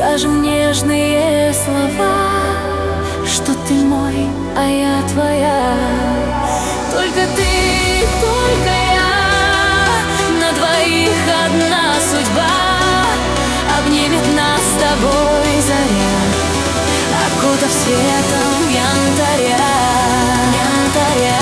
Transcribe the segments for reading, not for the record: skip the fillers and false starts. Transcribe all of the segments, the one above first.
Скажем нежные слова, что ты мой, а я твоя. Только ты, только я, на двоих одна судьба. Обнимет нас с тобой заря, окутав светом янтаря, янтаря.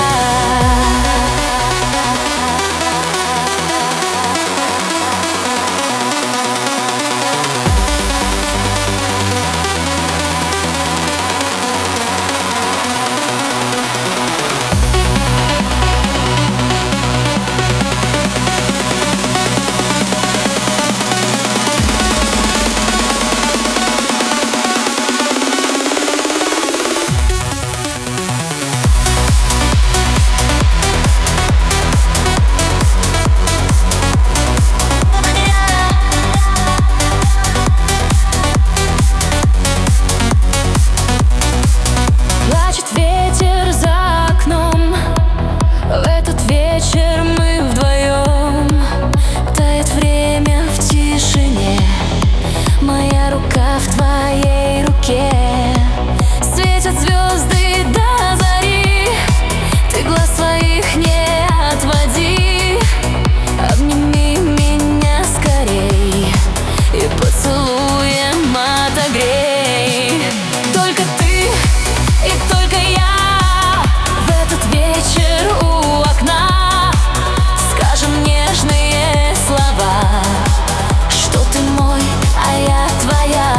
Светят звезды до зари, ты глаз своих не отводи. Обними меня скорей и поцелуем отогрей. Только ты и только я в этот вечер у окна. Скажем нежные слова, что ты мой, а я твоя.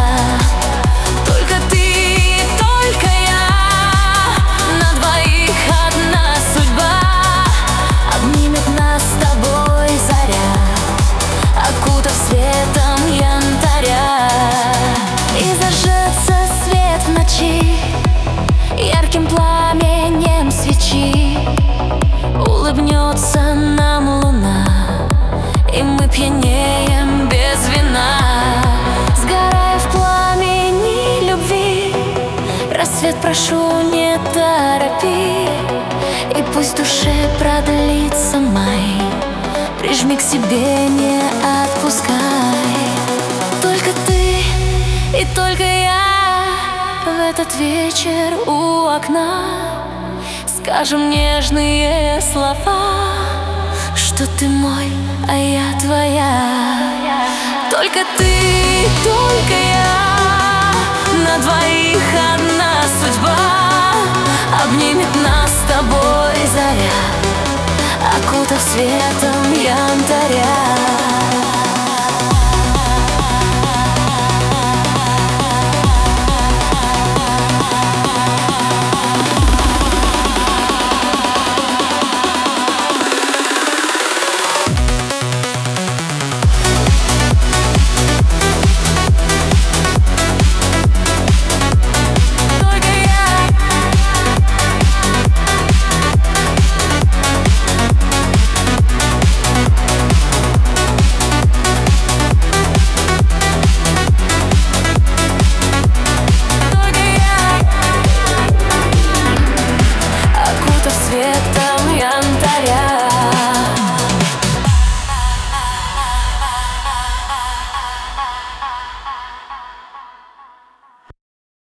Светом янтаря, и зажжется свет в ночи ярким пламенем свечи. Улыбнется нам луна, и мы пьянеем без вина. Сгорая в пламени любви, рассвет прошу не торопи. И пусть в душе продлится май, прижми к себе, не отпускай. Только ты и только я в этот вечер у окна. Скажем нежные слова, что ты мой, а я твоя. Только ты, только я, на двоих одна судьба. Обнимет нас с тобой заря, окутав светом янтаря.